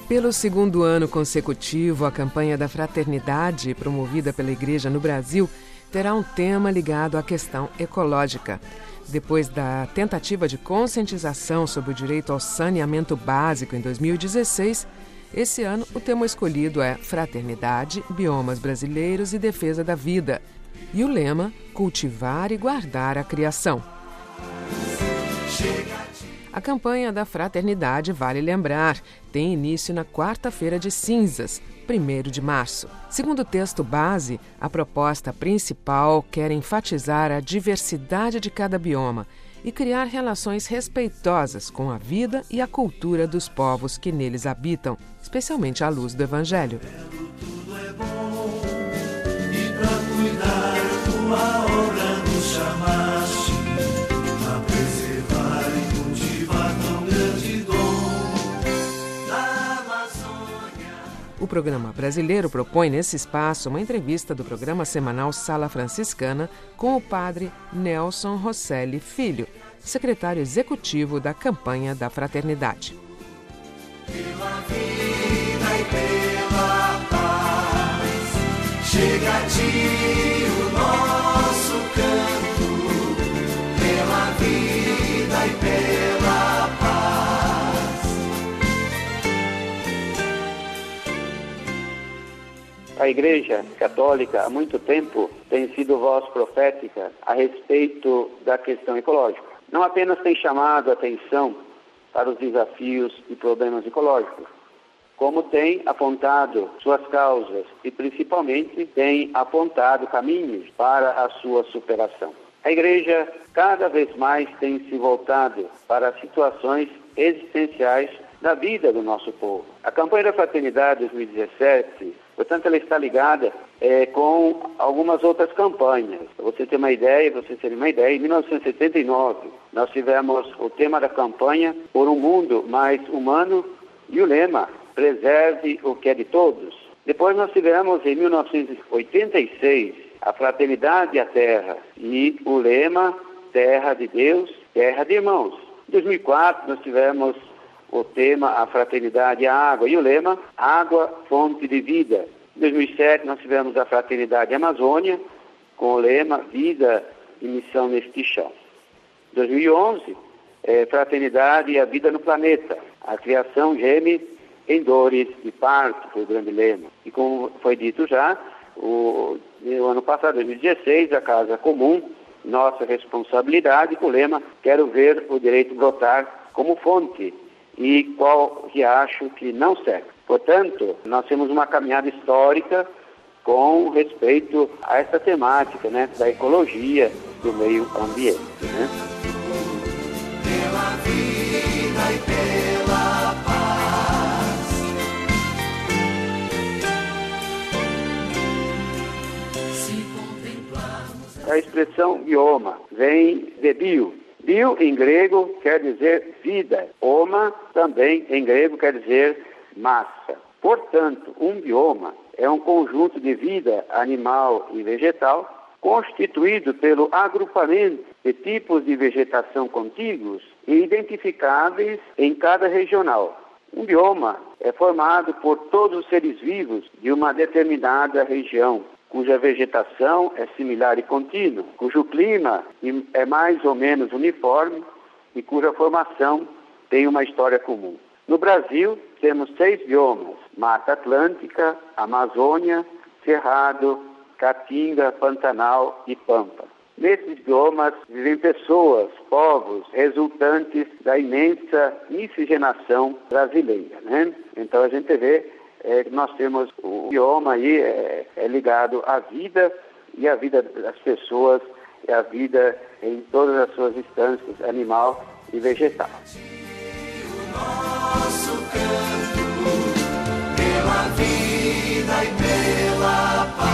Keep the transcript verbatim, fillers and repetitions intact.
Pelo segundo ano consecutivo, a campanha da fraternidade, promovida pela Igreja no Brasil, terá um tema ligado à questão ecológica. Depois da tentativa de conscientização sobre o direito ao saneamento básico em dois mil e dezesseis, esse ano o tema escolhido é Fraternidade, Biomas Brasileiros e Defesa da Vida. E o lema, Cultivar e Guardar a Criação. A campanha da Fraternidade, vale lembrar, tem início na quarta-feira de cinzas, primeiro de março. Segundo o texto base, a proposta principal quer enfatizar a diversidade de cada bioma e criar relações respeitosas com a vida e a cultura dos povos que neles habitam, especialmente à luz do Evangelho. Tudo é bom, e pra cuidar tua obra nos chamaste, a preservar e cultivar tão grande dom da Amazônia. O programa brasileiro propõe nesse espaço uma entrevista do programa semanal Sala Franciscana com o padre Nelson Rosselli Filho, secretário executivo da campanha da Fraternidade. Pela vida e pela paz, chega a ti o nosso canto. Pela vida e pela paz. A Igreja Católica, há muito tempo, tem sido voz profética a respeito da questão ecológica. Não apenas tem chamado a atenção para os desafios e problemas ecológicos, como tem apontado suas causas e, principalmente, tem apontado caminhos para a sua superação. A Igreja cada vez mais tem se voltado para situações existenciais da vida do nosso povo. A campanha da Fraternidade dois mil e dezessete, portanto, ela está ligada é, com algumas outras campanhas. Para você ter uma ideia, para você ter uma ideia, em mil novecentos e setenta e nove, nós tivemos o tema da campanha Por um Mundo Mais Humano e o lema Preserve o que é de todos. Depois nós tivemos, em mil novecentos e oitenta e seis, a Fraternidade e a Terra e o lema Terra de Deus, Terra de Irmãos. Em dois mil e quatro, nós tivemos o tema A Fraternidade e a Água e o lema Água, Fonte de Vida. Em dois mil e sete, nós tivemos a Fraternidade Amazônia com o lema Vida e Missão neste Chão. Em dois mil e onze, é, Fraternidade e a Vida no Planeta. A criação geme em dores de parto, foi o grande lema. E como foi dito já, o, no ano passado, dois mil e dezesseis, a Casa Comum, Nossa Responsabilidade, com o lema Quero ver o direito brotar como fonte e qual riacho que não seca. Portanto, nós temos uma caminhada histórica com respeito a essa temática, né, da ecologia, do meio ambiente, né? Pela vida e pela paz. Se contemplarmos... A expressão bioma vem de bio. Bio, em grego, quer dizer vida. Oma, também, em grego, quer dizer massa. Portanto, um bioma é um conjunto de vida animal e vegetal constituído pelo agrupamento de tipos de vegetação contíguos e identificáveis em cada regional. Um bioma é formado por todos os seres vivos de uma determinada região, cuja vegetação é similar e contínua, cujo clima é mais ou menos uniforme e cuja formação tem uma história comum. No Brasil, temos seis biomas: Mata Atlântica, Amazônia, Cerrado, Caatinga, Pantanal e Pampa. Nesses biomas vivem pessoas, povos, resultantes da imensa miscigenação brasileira, né? Então a gente vê é, que nós temos o bioma aí é, é ligado à vida, e a vida das pessoas é a vida em todas as suas instâncias, animal e vegetal. Nosso canto, pela vida e pela paz.